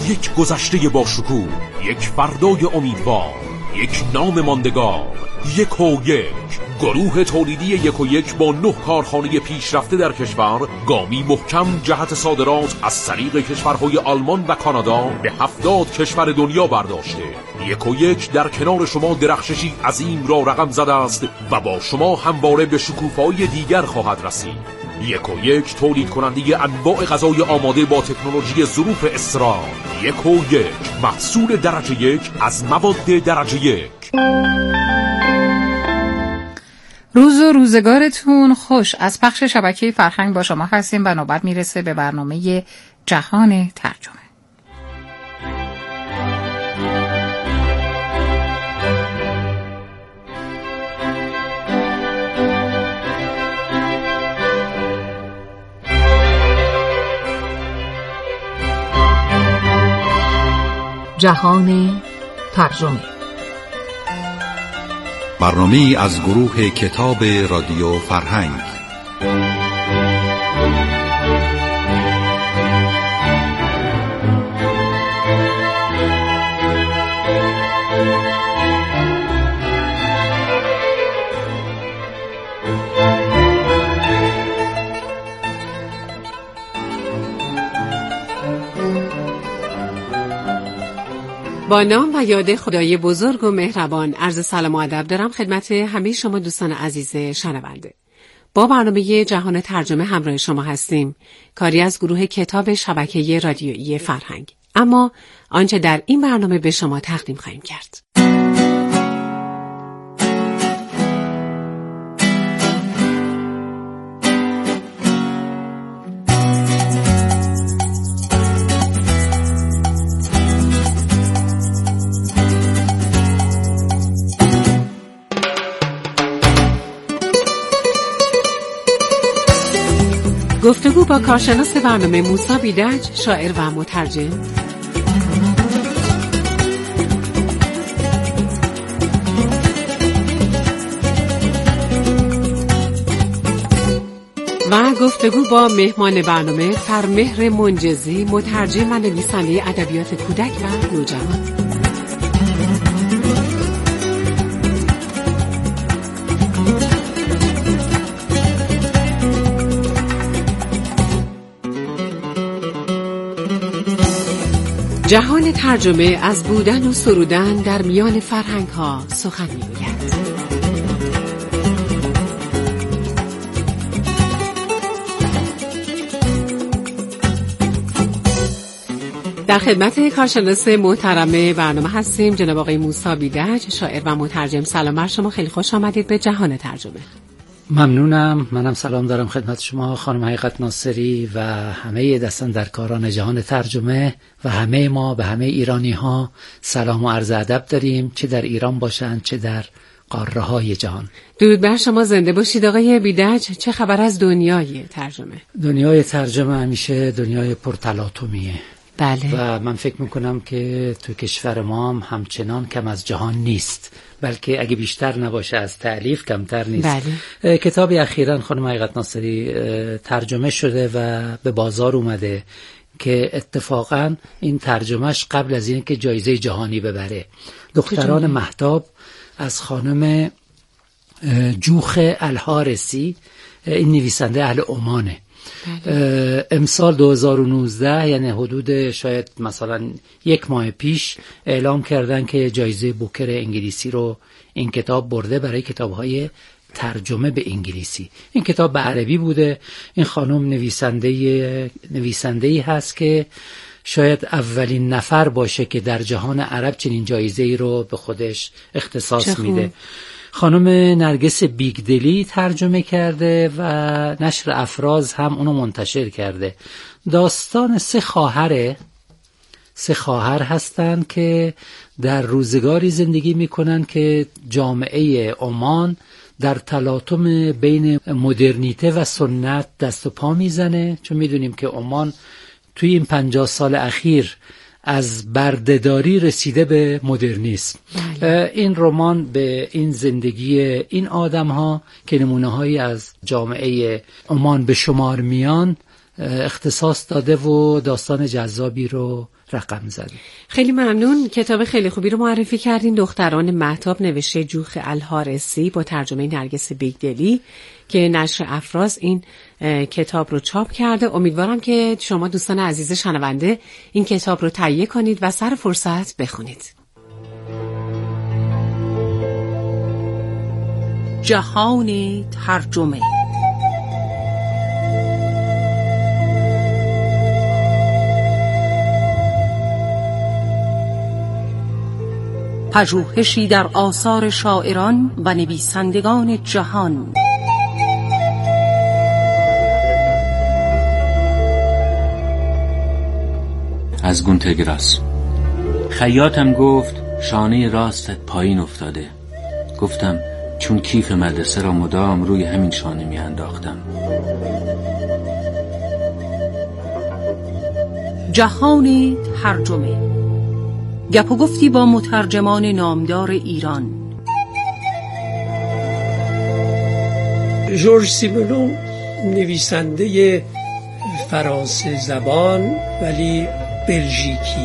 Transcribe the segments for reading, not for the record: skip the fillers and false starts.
یک گذشته با شکوه، یک فردای امیدوار، یک نام ماندگار. 1&1 گروه تولیدی 1&1 با 9 کارخانه پیشرفته در کشور گامی محکم جهت صادرات از طریق کشورهای آلمان و کانادا به 70 کشور دنیا برداشته. 1&1 در کنار شما درخششی عظیم را رقم زده است و با شما همواره به شکوفه‌های دیگر خواهد رسید. 1&1 تولید کننده انواع غذای آماده با تکنولوژی ظروف اسرار. 1&1 محصول درجه 1 از مواد درجه 1. روز و روزگارتون خوش. از پخش شبکه فرهنگ با شما هستیم و نوبت میرسه به برنامه جهان ترجمه. جهان ترجمه، برنامه‌ای از گروه کتاب رادیو فرهنگ. با نام و یاد خدای بزرگ و مهربان عرض سلام و ادب دارم خدمت همه شما دوستان عزیز شنونده. با برنامه جهان ترجمه همراه شما هستیم، کاری از گروه کتاب شبکه رادیویی فرهنگ. اما آنچه در این برنامه به شما تقدیم خواهیم کرد. گفتگو با کارشناس برنامه موسی بیدج، شاعر و مترجم. و گفتگو با مهمان برنامه فرمهر منجزی، مترجم و نویسنده ادبیات کودک و نوجوان. جهان ترجمه از بودن و سرودن در میان فرهنگ ها سخن می‌گوید. در خدمت کارشناس محترم برنامه هستیم، جناب آقای موسی بیدج، شاعر و مترجم. سلام بر شما، خیلی خوش آمدید به جهان ترجمه. ممنونم. منم سلام دارم خدمت شما خانم حقیقت ناصری و همه دستاندرکاران جهان ترجمه و همه ما به همه ایرانی ها سلام و عرض ادب داریم، چه در ایران باشند چه در قاره های جهان. درود بر شما، زنده باشید آقای بیدج. چه خبر از دنیای ترجمه؟ دنیای ترجمه همیشه دنیای پرتلاطمیه. بله. و من فکر میکنم که تو کشور ما هم همچنان کم از جهان نیست، بلکه اگه بیشتر نباشه از تألیف کمتر نیست. بله. کتابی اخیراً خانم حقیقت ناصری ترجمه شده و به بازار اومده که اتفاقاً این ترجمهش قبل از این که جایزه جهانی ببره، دختران مهتاب از خانم جوخ الحارسی، این نویسنده اهل عمانه. امسال 2019 یعنی حدود شاید مثلا 1 ماه پیش اعلام کردن که جایزه بوکر انگلیسی رو این کتاب برده برای کتاب‌های ترجمه به انگلیسی. این کتاب به عربی بوده. این خانم نویسنده‌ای هست که شاید اولین نفر باشه که در جهان عرب چنین جایزه‌ای رو به خودش اختصاص میده. خانم نرگس بیگدلی ترجمه کرده و نشر افراز هم اونو منتشر کرده. داستان 3 خواهر هستن که در روزگاری زندگی میکنن که جامعه عمان در تلاطم بین مدرنیته و سنت دست و پا میزنه، چون میدونیم که عمان توی این 50 سال اخیر از بردهداری رسیده به مدرنیسم. این رمان به این زندگی این آدم ها که نمونه هایی از جامعه عمان به شمار میان اختصاص داده و داستان جذابی رو رقم زده. خیلی ممنون. کتاب خیلی خوبی رو معرفی کردین. دختران مهتاب نوشته جوخ الحارثی با ترجمه نرگس بیگدلی که نشر افراز این کتاب رو چاپ کرده. امیدوارم که شما دوستان عزیز شنونده این کتاب رو تهیه کنید و سر فرصت بخونید. جهان ترجمه. پژوهشی در آثار شاعران و نویسندگان جهان. از گونتگراس. خیاطم گفت شانه راستت پایین افتاده. گفتم چون کیف مدرسه را مدام روی همین شانه می انداختم. جهان ترجمه. گپ و گفتی با مترجمان نامدار ایران. ژورژ سیمونون نویسنده فرانسه زبان ولی بلژیکی.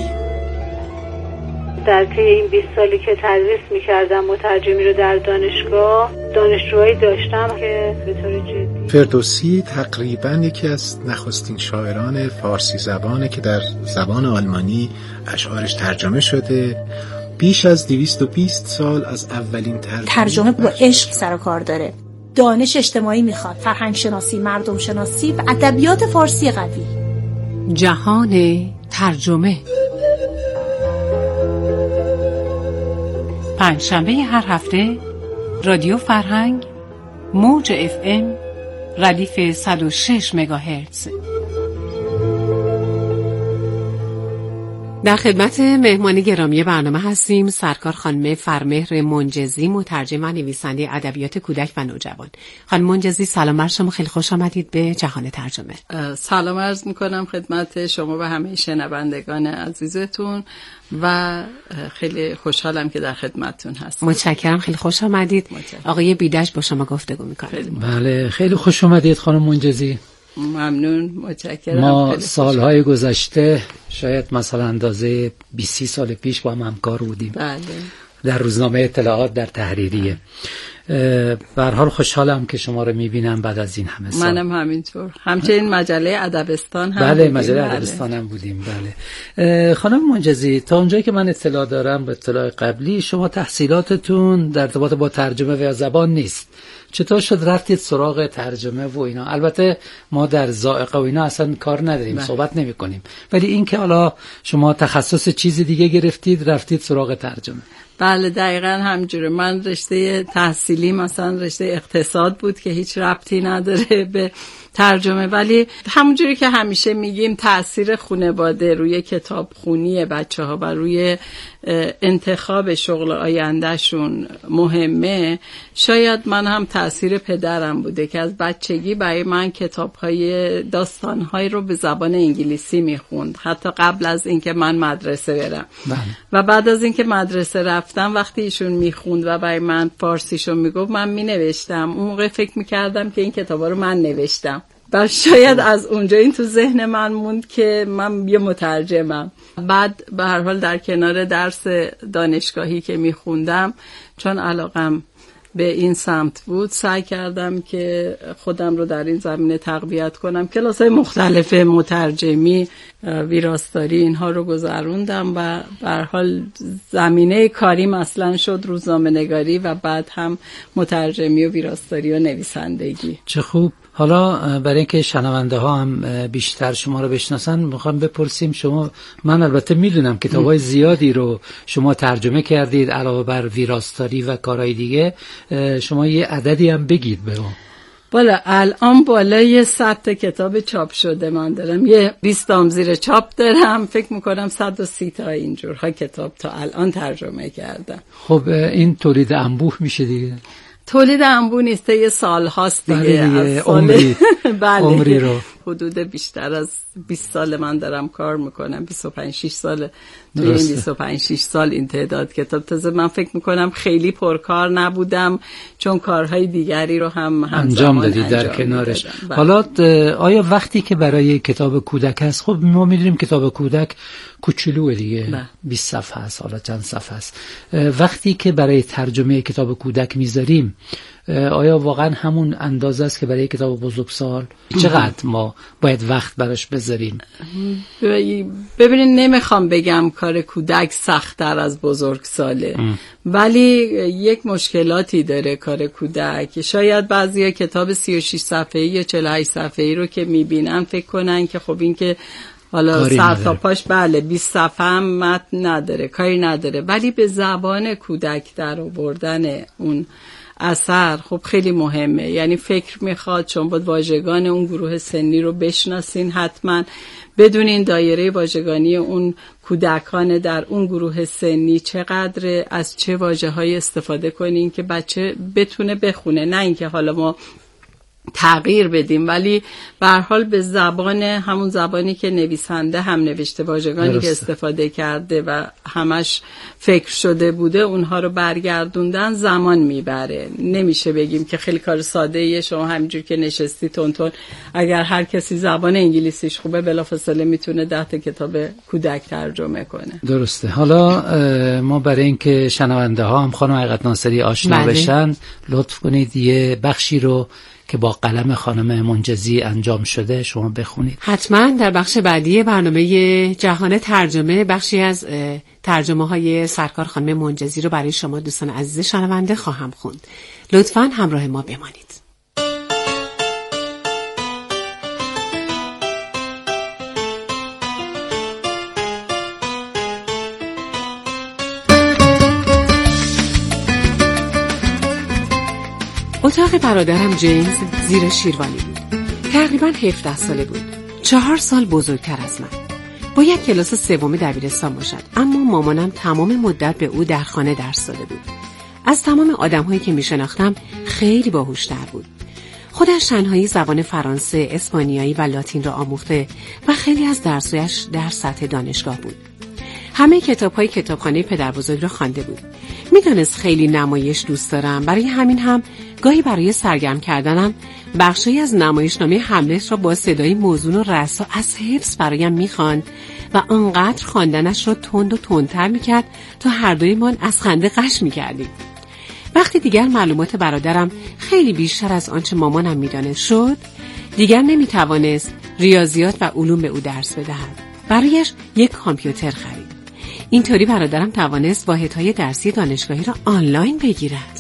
در طی این 20 سالی که تدریس می‌کردم مترجمی رو در دانشگاه، دانشجوهایی داشتم که به طور جدی. فردوسی تقریباً یکی از نخستین شاعران فارسی زبانه که در زبان آلمانی اشعارش ترجمه شده. بیش از 220 سال از اولین ترجمه با عشق سر و کار داره. دانش اجتماعی میخواد، فرهنگ شناسی، مردم شناسی و ادبیات فارسی قوی. جهان ترجمه. پنجشنبه هر هفته رادیو فرهنگ موج FM ردیف 106 مگاهرتز. در خدمت مهمان گرامی برنامه هستیم سرکار خانم فرمهر منجزی، مترجم و نویسنده ادبیات کودک و نوجوان. خانم منجزی سلام بر شما، خیلی خوش آمدید به جهان ترجمه. سلام عرض میکنم خدمت شما و همه شنوندگان عزیزتون و خیلی خوشحالم که در خدمتتون هستم. متشکرم، خیلی خوش آمدید. آقای بیدش با شما گفتگو میکنم. بله خیلی خوش آمدید خانم منجزی. ممنون، متشکرم. ما سالهای گذشته شاید مثلا اندازه 20 سال پیش با هم همکار بودیم. بله. در روزنامه اطلاعات در تحریریه. به هر حال خوشحالم که شما رو میبینم بعد از این همه سال. منم همینطور. همچنین مجله ادبستان هم بله مجله ادبستان هم بودیم. بله. خانم منجزی تا اونجایی که من اطلاع دارم به اطلاع قبلی شما تحصیلاتتون در ارتباط با ترجمه و زبان نیست. چطور شد رفتید سراغ ترجمه و اینا؟ البته ما در ذائقه و اینا اصلا کار نداریم، صحبت نمی کنیم، ولی این که حالا شما تخصص چیز دیگه گرفتید رفتید سراغ ترجمه. بله دقیقاً همجوره. من رشته تحصیلی مثلا رشته اقتصاد بود که هیچ ربطی نداره به ترجمه، ولی همونجوری که همیشه میگیم تأثیر خانواده روی کتابخونی بچه‌ها و روی انتخاب شغل آیندهشون مهمه. شاید من هم تأثیر پدرم بوده که از بچگی برای من کتاب‌های داستان‌هایی رو به زبان انگلیسی میخوند، حتی قبل از اینکه من مدرسه برم. و بعد از اینکه مدرسه رفتم وقتی ایشون میخوند و برای من فارسیشو میگفت من مینوشتم. اون موقع فکر میکردم که این کتابا رو من نوشتم و شاید از اونجا این تو ذهن من موند که من یه مترجمم. بعد به هر حال در کنار درس دانشگاهی که میخوندم چون علاقم به این سمت بود سعی کردم که خودم رو در این زمینه تقویت کنم. کلاس‌های مختلف مترجمی، ویراستاری اینها رو گذروندم و به هر حال زمینه کاریم اصلا شد روزنامه‌نگاری و بعد هم مترجمی و ویراستاری و نویسندگی. چه خوب. حالا برای اینکه شنونده ها هم بیشتر شما رو بشناسن میخوام بپرسیم شما، من البته میدونم کتابای زیادی رو شما ترجمه کردید علاوه بر ویراستاری و کارهای دیگه، شما یه عددی هم بگید به ما. بالا الان بالای 100 کتاب چاپ شده من دارم، یه 20 تام زیر چاپ دارم، فکر میکنم 130 تا اینجورها کتاب تا الان ترجمه کردم. خب این تولید انبوه میشه دیگه؟ تولید انبوه نیست، یه سال هاست دیگه. بله عمری. بله. عمری رو حدود بیشتر از 20 سال من دارم کار میکنم، 25-6 سال. توی این 25-6 سال این تعداد کتاب، تازه من فکر میکنم خیلی پرکار نبودم چون کارهای دیگری رو هم انجام دادی در کنارش. حالا آیا وقتی که برای کتاب کودک هست، خب ما میدونیم کتاب کودک کوچولوه دیگه، 20 صفحه است، حالا چند صفحه است، وقتی که برای ترجمه کتاب کودک میذاریم آیا واقعا همون اندازه است که برای کتاب بزرگسال؟ چقدر ما باید وقت براش بذاریم؟ ببینید نمیخوام بگم کار کودک سخت‌تر از بزرگساله، ولی یک مشکلاتی داره کار کودک. شاید بعضیا کتاب 36 صفحه‌ای یا 48 صفحه‌ای رو که میبینن فکر کنن که خب این که حالا سر تا پاش 20 صفحه هم متن نداره، کاری نداره، ولی به زبان کودک در آوردن اون اثر خب خیلی مهمه. یعنی فکر میخواد، چون باید واژگان اون گروه سنی رو بشناسین، حتما بدونین دایره واژگانی اون کودکان در اون گروه سنی چقدر، از چه واژه‌های استفاده کنین که بچه بتونه بخونه، نه اینکه حالا ما تغییر بدیم، ولی به هر حال به زبان، همون زبانی که نویسنده هم نوشته، واژگانی که استفاده کرده و همش فکر شده بوده، اونها رو برگردوندن زمان میبره. نمیشه بگیم که خیلی کار ساده ایه، شما همینجور که نشستی تون اگر هر کسی زبان انگلیسیش خوبه بلافاصله میتونه 10 تا کتاب کودک ترجمه کنه. درسته. حالا ما برای اینکه شنونده ها هم خانم حقیقت ناصری آشنا بشن، لطف کنید یه بخشی رو که با قلم خانم منجزی انجام شده شما بخونید. حتما در بخش بعدی برنامه جهان ترجمه بخشی از ترجمه های سرکار خانم منجزی رو برای شما دوستان عزیز شنونده خواهم خوند. لطفاً همراه ما بمانید. اتاق برادرم جیمز زیر شیروانی بود. تقریباً 17 ساله بود. 4 سال بزرگتر از من. باید کلاس 3 دبیرستان باشد، اما مامانم تمام مدت به او در خانه درس داده بود. از تمام آدم‌هایی که می‌شناختم خیلی باهوش‌تر بود. خودش تنهایی زبان فرانسه، اسپانیایی و لاتین را آموخته و خیلی از درس‌هایش در سطح دانشگاه بود. همه کتاب‌های کتابخانه پدربزرگ را خوانده بود. میدانست خیلی نمایش دوست دارم، برای همین هم گاهی برای سرگرم کردنم بخشی از نمایشنامه هملت را با صدای موزون و رسا از حفظ برایم میخواند و آنقدر خواندنش را تند و تندتر میکرد تا هر دویمان از خنده غش میکردیم. وقتی دیگر معلومات برادرم خیلی بیشتر از آنچه مامانم میدانست شد، دیگر نمیتوانست ریاضیات و علوم به او درس بدهد. برایش یک کامپیوتر خرید. اینطوری برادرم توانست واحدهای درسی دانشگاهی را آنلاین بگیرد.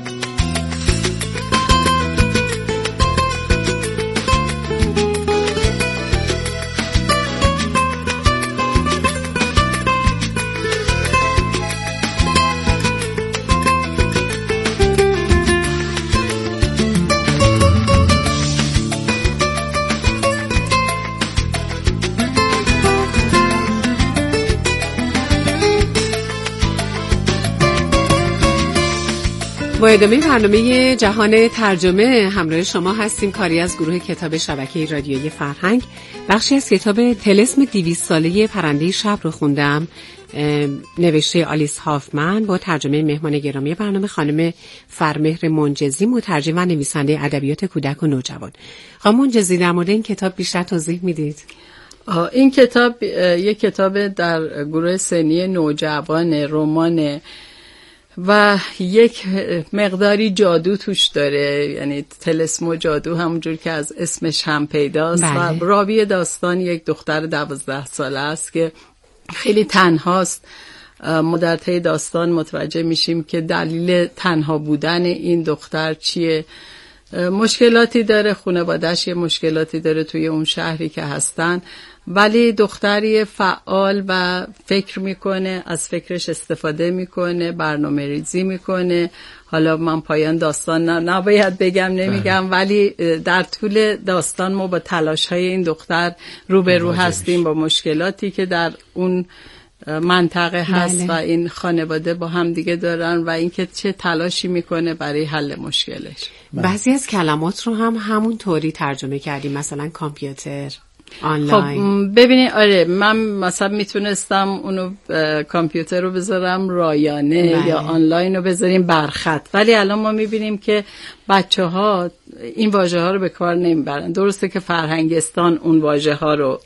با ادامه برنامه جهان ترجمه همراه شما هستیم. کاری از گروه کتاب شبکه رادیویی فرهنگ. بخشی از کتاب طلسم 200 ساله پرنده شب رو خوندم، نوشته آلیس هافمن با ترجمه مهمان گرامی برنامه خانم فرمهر منجزی، مترجم و نویسنده ادبیات کودک و نوجوان. خانم منجزی، در مورد این کتاب بیشتر توضیح میدید؟ این کتاب یک کتاب در گروه سنی نوجوان، رمان و یک مقداری جادو توش داره، یعنی طلسم و جادو همونجور که از اسمش هم پیداست. و راوی داستان یک دختر 12 ساله است که خیلی تنهاست. ما در طی داستان متوجه میشیم که دلیل تنها بودن این دختر چیه. مشکلاتی داره، خانواده‌اش یه مشکلاتی داره توی اون شهری که هستن، ولی دختری فعال و فکر میکنه، از فکرش استفاده میکنه، برنامه ریزی میکنه. حالا من پایان داستان نباید بگم، نمیگم، ولی در طول داستان ما با تلاش های این دختر روبرو هستیم، با مشکلاتی که در اون منطقه هست و این خانواده با هم دیگه دارن و اینکه چه تلاشی میکنه برای حل مشکلش. بعضی از کلمات رو هم همون طوری ترجمه کردیم، مثلا کامپیوتر، آنلاین. خب ببینید، آره من مثلا میتونستم اونو کامپیوتر رو بذارم رایانه یا آنلاین رو بذاریم برخط، ولی الان ما میبینیم که بچه‌ها این واژه ها رو به کار نمیبرن. درسته که فرهنگستان اون واژه ها رو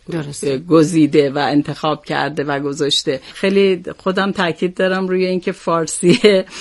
گزیده و انتخاب کرده و گذاشته. خیلی خودم تاکید دارم روی اینکه فارسی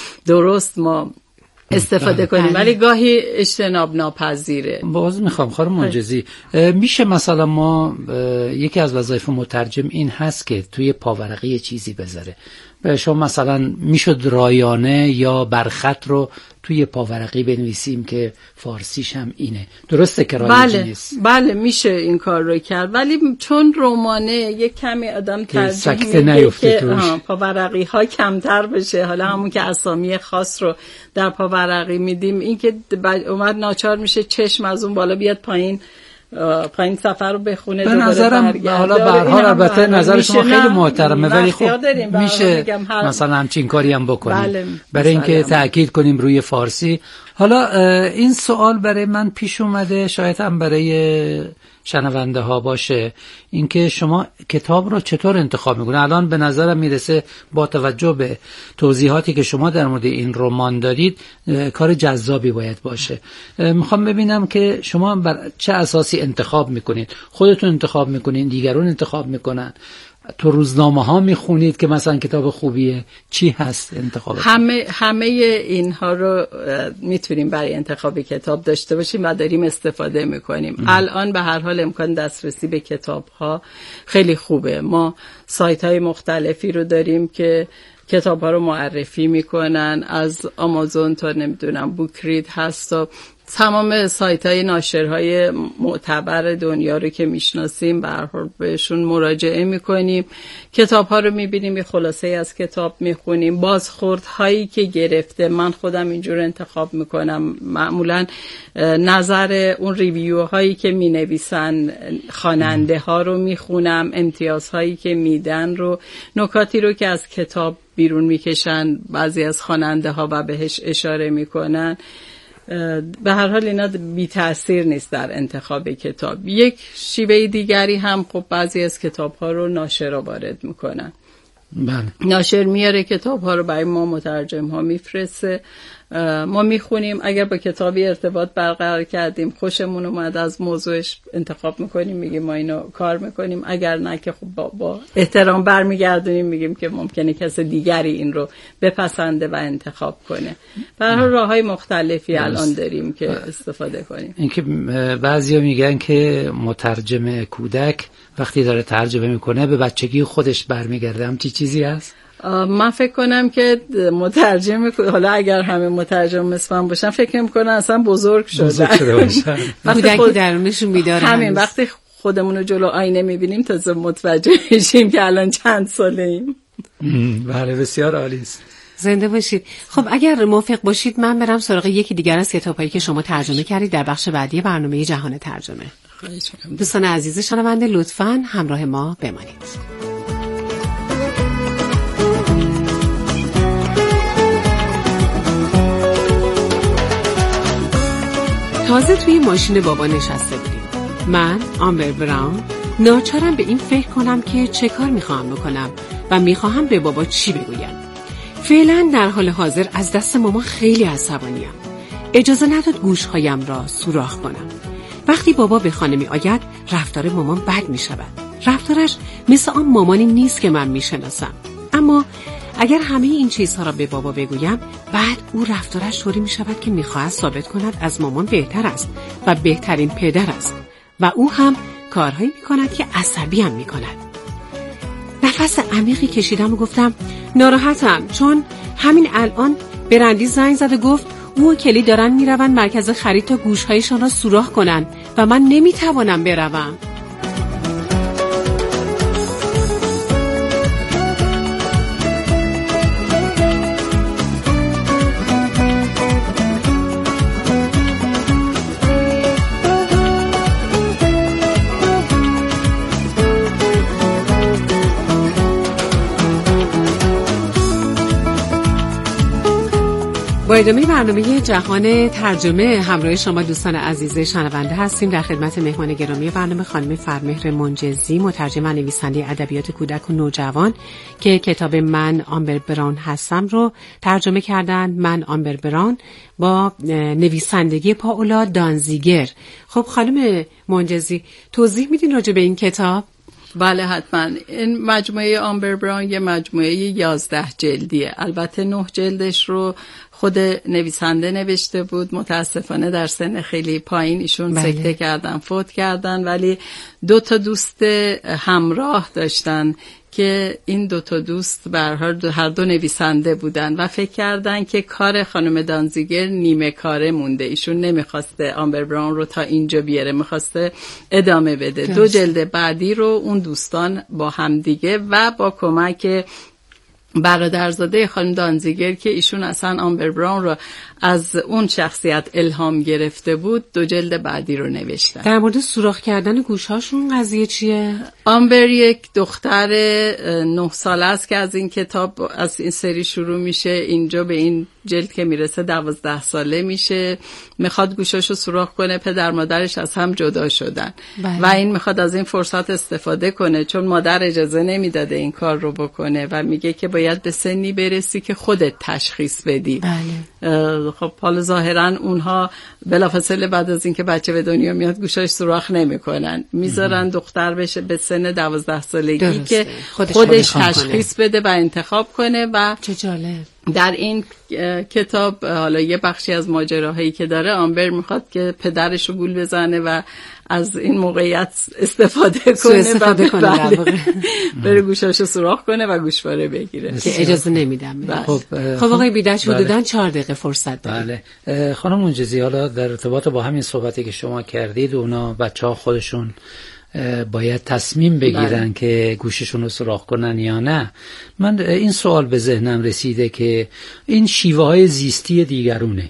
درست ما استفاده کنیم، ولی گاهی اجتناب ناپذیره. باز میخوام خانم منجزی، میشه مثلا ما یکی از وظایف مترجم این هست که توی پاورقی یه چیزی بذاره؟ شما مثلا میشد رایانه یا برخط رو توی پاورقی بنویسیم که فارسیش هم اینه، درسته که رایجی نیست؟ بله میشه این کار رو کرد، ولی چون رمانه یک کمی آدم ترجیح میده که پاورقی ها کمتر بشه، حالا همون که اسامی خاص رو در پاورقی میدیم، این که اومد ناچار میشه چشم از اون بالا بیاد پایین سفر رو بخونه. به نظرم حالا به هر حال البته نظر شما خیلی محترمه، ولی خب میشه مثلا همچین کاری هم بکنیم برای اینکه تأکید کنیم روی فارسی. حالا این سوال برای من پیش اومده، شاید هم برای شنونده ها باشه، اینکه شما کتاب رو چطور انتخاب میکنید؟ الان به نظرم میرسه با توجه به توضیحاتی که شما در مورد این رمان دارید کار جذابی باید باشه. میخوام ببینم که شما بر چه اساسی انتخاب میکنید؟ خودتون انتخاب میکنید؟ دیگران انتخاب میکنن؟ تو روزنامه ها میخونید که مثلا کتاب خوبیه؟ چی هست انتخاب؟ همه اینها رو میتونیم برای انتخاب کتاب داشته باشیم و داریم استفاده میکنیم. الان به هر حال امکان دسترسی به کتاب ها خیلی خوبه. ما سایت های مختلفی رو داریم که کتاب ها رو معرفی میکنن، از آمازون تا نمیدونم بوکرید هست و تمام سایت های ناشرهای معتبر دنیا رو که میشناسیم برحال بهشون مراجعه میکنیم، کتاب ها رو میبینیم، یه خلاصه از کتاب میخونیم، بازخورد هایی که گرفته. من خودم اینجور انتخاب میکنم، معمولا نظر اون ریویو هایی که مینویسن خواننده ها رو میخونم، امتیاز هایی که میدن رو، نکاتی رو که از کتاب بیرون میکشن بعضی از خواننده ها و بهش اشاره میکنن. به هر حال اینا بی تأثیر نیست در انتخاب کتاب. یک شیوه دیگری هم خب بعضی از کتاب ها رو ناشرها وارد میکنن. ناشر میاره کتاب ها رو برای ما مترجم ها میفرسته، ما میخونیم، اگر با کتابی ارتباط برقرار کردیم، خوشمون اومد از موضوعش، انتخاب میکنیم، میگیم ما اینو کار میکنیم، اگر نه که خب با احترام برمیگردونیم، میگیم که ممکنه کسی دیگری این رو بپسنده و انتخاب کنه. برای راههای مختلفی الان داریم که استفاده کنیم. اینکه بعضیا میگن که مترجم کودک وقتی داره ترجمه میکنه به بچگی خودش برمیگرده، هم چیزی هست؟ من فکر کنم که مترجم، حالا اگر همه مترجم مثل من باشن، فکر میکنن اصلا بزرگ شده باشن. کودکی درونشون میداره. همین وقتی خودمون رو جلو آینه میبینیم تازه متوجه میشیم که الان چند ساله ایم. بله بسیار عالی است. زنده باشید. خب اگر موافق باشید من برم سراغ یکی دیگر از کتابایی که شما ترجمه کردید در بخش بعدی برنامه جهان ترجمه. دوستان عزیز شنونده لطفاً همراه ما بمانید. تازه توی ماشین بابا نشسته بودیم. من آمبر براون ناچارم به این فکر کنم که چه کار میخواهم بکنم و میخواهم به بابا چی بگویم. فعلا در حال حاضر از دست ماما خیلی عصبانیم. اجازه نداد گوشهایم را سوراخ کنم. وقتی بابا به خانه می آید رفتار مامان بد می شود. رفتارش مثل آن مامانی نیست که من می شناسم. اما اگر همه این چیزها را به بابا بگویم، بعد او رفتارش طوری می شود که می خواهد ثابت کند از مامان بهتر است و بهترین پدر است و او هم کارهایی می کند که عصبی هم می کند. نفس عمیقی کشیدم و گفتم ناراحتم، چون همین الان برندی زنگ زد و گفت او و کلی دارن می روند مرکز خرید تا گوشهایشان را سوراخ کنند و من نمی توانم بروم. با ادامه برنامه جهان ترجمه همراه شما دوستان عزیز شنونده هستیم. در خدمت مهمان گرامی برنامه خانم فرمهر منجزی، مترجم و نویسنده ادبیات کودک و نوجوان که کتاب من آمبر براون هستم رو ترجمه کردن. من آمبر براون با نویسندگی پائولا دانزیگر. خب خانم منجزی توضیح میدین راجع به این کتاب؟ بله حتما. این مجموعه آمبر براون یه مجموعه 11 جلدیه. البته 9 جلدش رو خود نویسنده نوشته بود. متاسفانه در سن خیلی پایین ایشون سکته کردن، فوت کردن، ولی 2 دوست همراه داشتن که این 2 دوست به هر دو نویسنده بودن و فکر کردن که کار خانم دانزیگر نیمه کاره مونده. ایشون نمیخواسته آمبر براون رو تا اینجا بیاره، میخواسته ادامه بده. 2 جلد بعدی رو اون دوستان با همدیگه و با کمک برادرزاده خانم دانزیگر که ایشون اصلا آمبر براون رو از اون شخصیت الهام گرفته بود، 2 جلد بعدی رو نوشتن. در مورد سوراخ کردن گوشهاشون قضیه چیه؟ آمبر یک دختر 9 ساله است که از این کتاب، از این سری شروع میشه. اینجا به این جلد که میرسه 12 ساله میشه. میخواد گوشاشو سوراخ کنه. پدر مادرش از هم جدا شدن و این میخواد از این فرصت استفاده کنه چون مادر اجازه نمیداده این کار رو بکنه و میگه که باید به سنی برسی که خودت تشخیص بدی. خب حالا ظاهرا اونها بلافاصله بعد از اینکه بچه به دنیا میاد گوشاش سوراخ نمیکنن، میذارن دختر بشه به سن 12 سالگی که خودش تشخیص بده و انتخاب کنه. و چه جالب. در این کتاب حالا یه بخشی از ماجراهایی که داره، آمبر میخواد که پدرش رو گول بزنه و از این موقعیت استفاده کنه و بره گوشاشو سوراخ کنه و گوشواره بگیره که اجازه نمیدم. خب آقای بیدش حدوداً 4 دقیقه فرصت داریم. بله خانم منجزی، حالا در ارتباط با همین صحبتی که شما کردید، اونا بچه‌ها خودشون باید تصمیم بگیرن که گوششون رو سوراخ کنن یا نه. من این سوال به ذهنم رسیده که این شیوه های زیستی دیگرونه،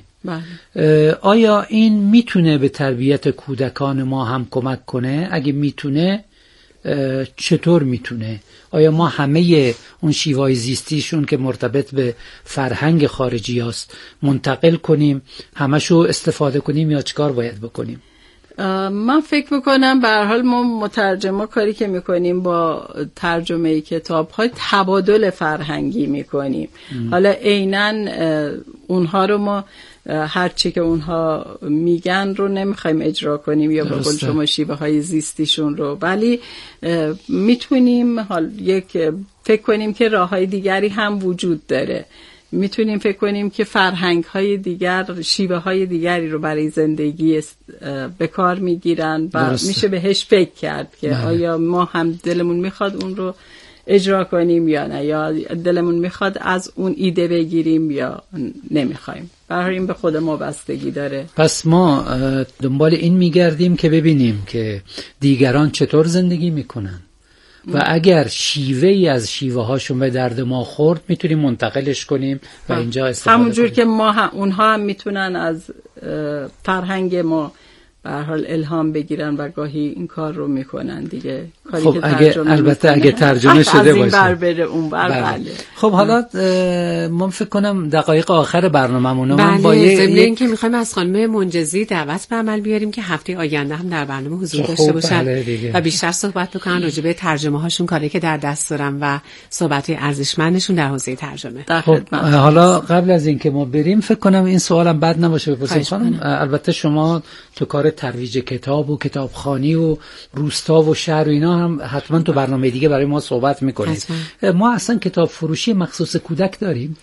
آیا این میتونه به تربیت کودکان ما هم کمک کنه؟ اگه میتونه چطور میتونه؟ آیا ما همه اون شیوه های زیستیشون که مرتبط به فرهنگ خارجی هست منتقل کنیم، همشو استفاده کنیم یا چیکار باید بکنیم؟ من فکر میکنم به هر حال ما مترجما کاری که میکنیم با ترجمه کتاب های تبادل فرهنگی میکنیم. حالا عیناً اونها رو ما هر چی که اونها میگن رو نمیخوایم اجرا کنیم یا به قول شما شیوه های زیستیشون رو، ولی میتونیم فکر کنیم که راه های دیگری هم وجود داره. میتونیم فکر کنیم که فرهنگ های دیگر، شیوه های دیگری رو برای زندگی به کار میگیرن و میشه بهش فکر کرد که آیا ما هم دلمون میخواد اون رو اجرا کنیم یا نه، یا دلمون میخواد از اون ایده بگیریم یا نمیخوایم. برای این به خود ما بستگی داره. پس ما دنبال این میگردیم که ببینیم که دیگران چطور زندگی میکنن و اگر شیوهی از شیوه هاشون به درد ما خورد میتونیم منتقلش کنیم و اینجا استفاده کنیم. همونجور که اونها هم میتونن از فرهنگ ما به هر حال الهام بگیرن و گاهی این کار رو میکنن دیگه. کاری خب اگه ترجمه شده باشه از این بره اون بله. خب حالا من فکر کنم دقایق آخر برنامه‌مون من با این که میخوایم از خانم منجزی دعوت به عمل بیاریم که هفته آینده هم در برنامه حضور داشته باشن و بیشتر صحبت بکنن راجع به ترجمه هاشون، کاری که در دست دارن و صحبت‌های ارزشمندشون در حوزه ترجمه. خب حالا قبل از اینکه ما بریم فکر کنم این سوالم بد نباشه بپرسیم خانم. البته شما تو کار ترویج کتاب و کتابخوانی و روستا و شهر و اینا هم حتما تو برنامه دیگه برای ما صحبت میکنید. ما اصلا کتاب فروشی مخصوص کودک داریم؟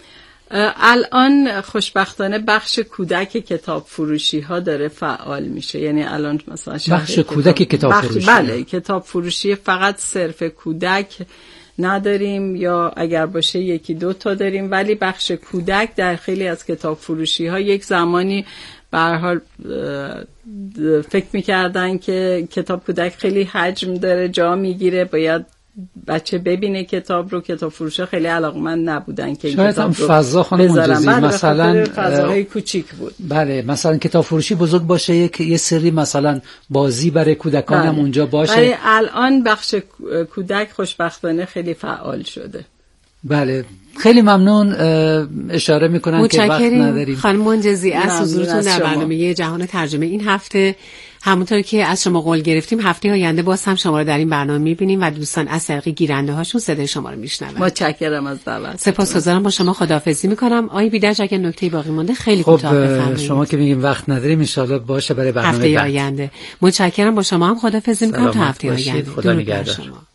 الان خوشبختانه بخش کودک کتاب فروشی ها داره فعال میشه. یعنی الان مثلا بخش کودک کتاب فروشی، بله، کتاب فروشی فقط صرف کودک نداریم، یا اگر باشه 1-2 تا داریم، ولی بخش کودک در خیلی از کتاب فروشی ها یک زمانی به هر حال فکر می‌کردن که کتاب کودک خیلی حجم داره، جا میگیره، باید بچه ببینه کتاب رو. کتاب فروشا خیلی علاقمند نبودن که این کتاب رو فضا خانم منجزی مثلا فضاهای کوچیک بود. بله، مثلا کتاب فروشی بزرگ باشه، یه سری مثلا بازی برای کودکان هم اونجا باشه. ولی الان بخش کودک خوشبختانه خیلی فعال شده. بله خیلی ممنون. اشاره میکنن که وقت نداریم. خانم منجزی از حضورتون در برنامه جهان ترجمه این هفته. همونطور که از شما قول گرفتیم هفته آینده باز هم شما رو در این برنامه میبینیم و دوستان از طریق گیرنده هاشون صدای شما رو میشنون. متشکرم از دعوت. سپاسگزارم. با شما خداحافظی میکنم. آقای بیدرج اگه نکته باقی مونده خیلی کوتاه بفرمایید. شما که میگیم وقت نداریم ان شاءالله باشه برای برنامه هفته آینده. متشکرم. با شما هم خداحافظی میکنم تا هفته آینده. خدا نگهدار.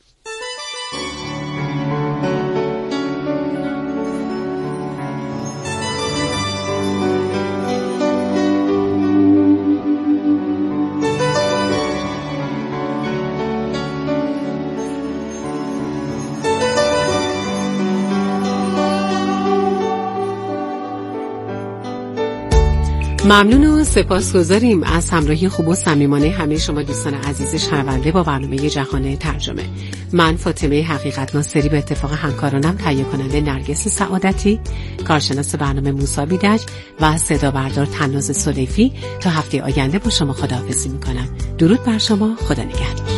ممنون و سپاسگزاریم از همراهی خوب و صمیمانه همه شما دوستان عزیز شنونده با برنامه جهان ترجمه. من فاطمه حقیقت ناصری به اتفاق همکارانم تهیه کننده نرگس سعادتی، کارشناس برنامه موسی بیدرج و صدا بردار تناز سلیفی تا هفته آینده با شما خداحافظی میکنم. درود بر شما. خدا نگهدار.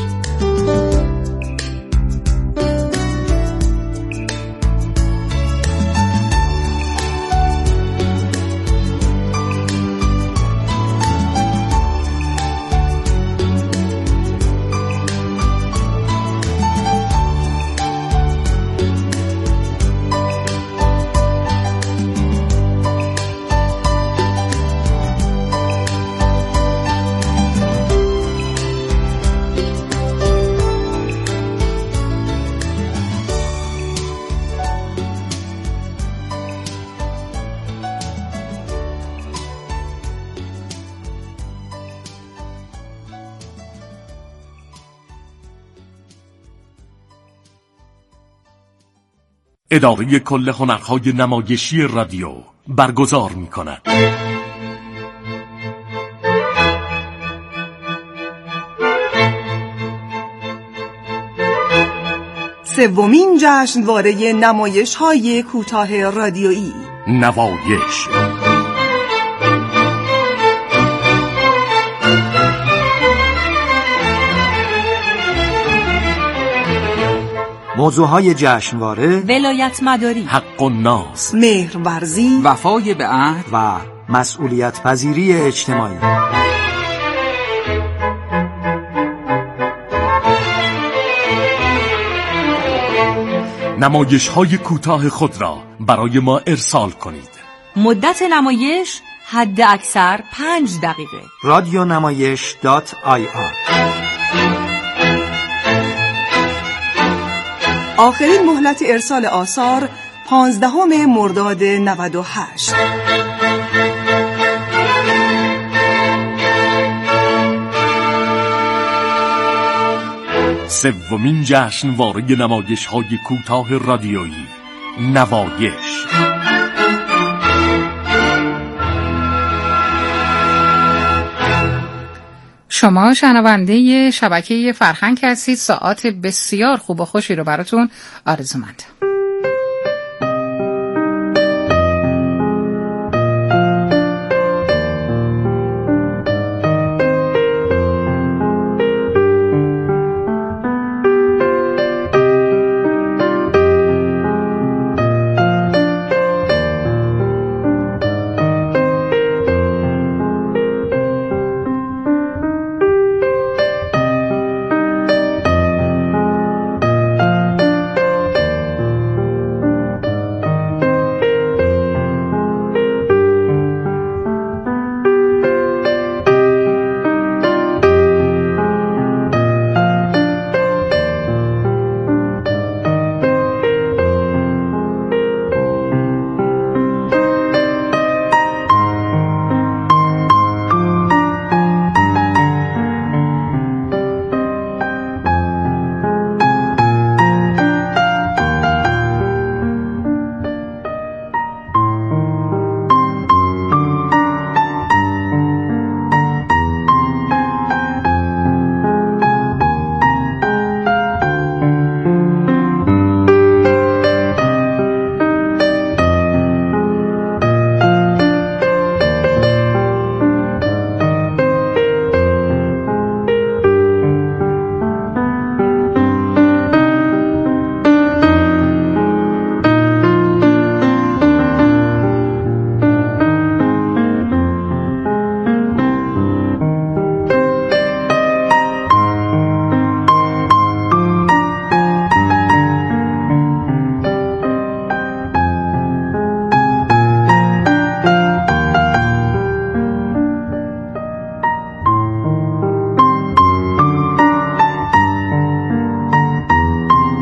اداره کل هنرهای نمایشی رادیو برگزار می‌کند. سومین جشنواره نمایش‌های کوتاه رادیویی نوایش. موضوعهای جشنواره: ولایت مداری، حق الناس، مهرورزی، وفای به عهد و مسئولیت پذیری اجتماعی. نمایش‌های کوتاه خود را برای ما ارسال کنید. مدت نمایش حد اکثر 5 دقیقه. radionamayesh.ir. آخرین مهلت ارسال آثار 15 مرداد 98. سومین جشنواره نمایش‌های کوتاه رادیویی نوایش. شما شنونده شبکه فرهنگ هستید. ساعت بسیار خوب و خوشی رو براتون آرزومندم.